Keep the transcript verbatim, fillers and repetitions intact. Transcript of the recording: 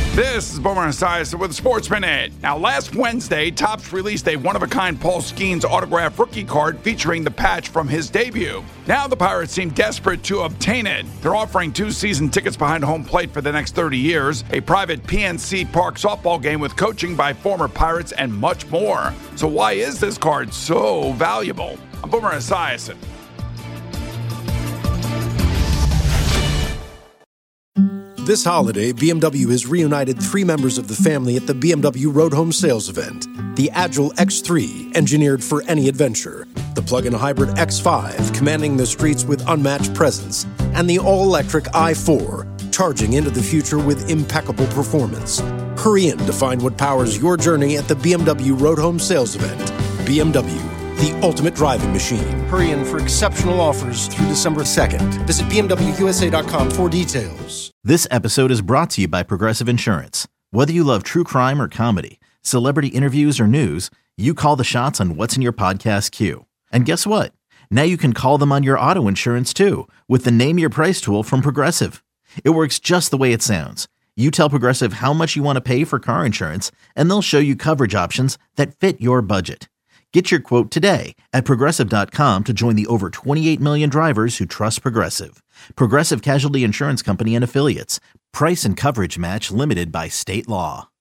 This is Boomer Esiason with Sports Minute. Now, last Wednesday, Topps released a one-of-a-kind Paul Skeens autographed rookie card featuring the patch from his debut. Now the Pirates seem desperate to obtain it. They're offering two season tickets behind home plate for the next thirty years, a private P N C Park softball game with coaching by former Pirates, and much more. So why is this card so valuable? I'm Boomer Esiason. This holiday, B M W has reunited three members of the family at the B M W Road Home Sales Event. The Agile X three, engineered for any adventure. The plug-in hybrid X five, commanding the streets with unmatched presence. And the all-electric i four, charging into the future with impeccable performance. Hurry in to find what powers your journey at the B M W Road Home Sales Event. B M W, the ultimate driving machine. Hurry in for exceptional offers through December second. Visit B M W U S A dot com for details. This episode is brought to you by Progressive Insurance. Whether you love true crime or comedy, celebrity interviews or news, you call the shots on what's in your podcast queue. And guess what? Now you can call them on your auto insurance too with the Name Your Price tool from Progressive. It works just the way it sounds. You tell Progressive how much you want to pay for car insurance, and they'll show you coverage options that fit your budget. Get your quote today at Progressive dot com to join the over twenty-eight million drivers who trust Progressive. Progressive Casualty Insurance Company and Affiliates. Price and coverage match limited by state law.